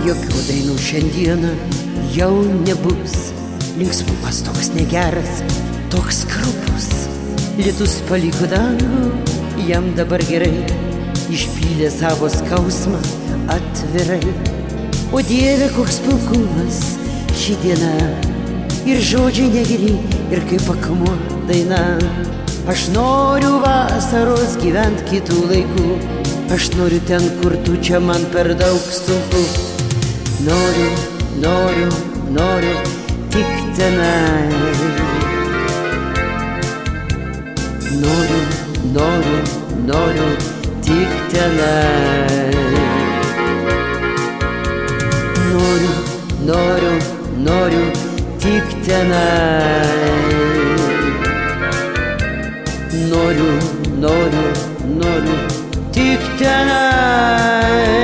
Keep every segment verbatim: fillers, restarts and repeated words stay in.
Jokių dainų šiandieną jau nebus, linksmumas toks negeras, toks krupus. Lietus paliko dangų, jam dabar gerai, išpylė savo skausmą atvirai. O Dieve, koks pilkumas ši diena, ir žodžiai negeri, ir kaip akmuo daina. Aš noriu vasaros gyvent kitų laikų, aš noriu ten, kur tu, čia man per daug sunku. Noriu, noriu, noriu tik tenai. Noriu, noriu, noriu tik tenai. Noriu, noriu, noriu tik tenai. Noriu, noriu, noriu tik tenai.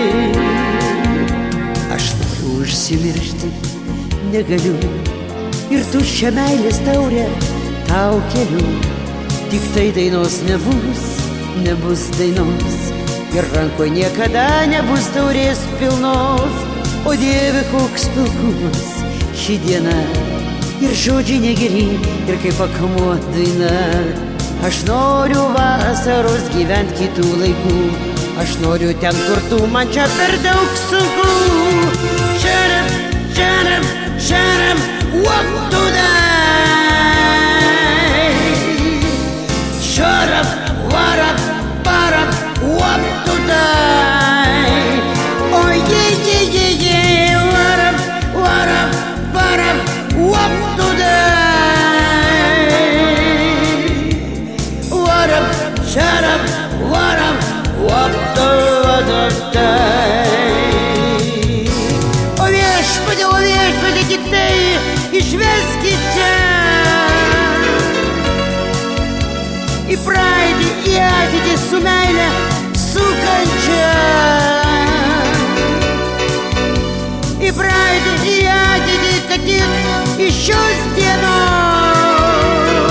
Aš noriu užsimiršti, negaliu, ir tuščią meilės taurę tau keliu. Tik tai dainos nebus, nebus dainos, ir rankoj niekada nebus taurės pilnos. O Dieve, koks pilkumas ši diena, ir žodžiai negeri, ir kaip akmuo daina. Aš noriu vasaros gyvent kitų laikų, aš noriu ten, kur tu, man čia per daug sunku. Shut up, shut up, shut up, what to die? Shut up, what up, what up, what to die? Oh yeah, yeah, yeah, yeah, what up, what up, what up, what to die? What up, shut up, what up, what to die? O viešpatie, o viešpatie, tik tai išveskite į praeitį, į ateitį su meile, su kančia. Į praeitį, į ateitį, kad tik iš šios dienos.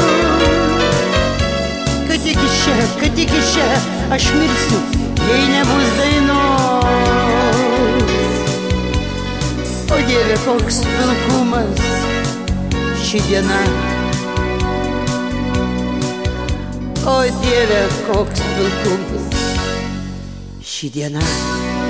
Kad tik iš čia, kad tik iš čia aš mirsiu, jei nebus dainos. O Dieve, koks pilkumas ši diena. O Dieve, koks pilkumas ši diena.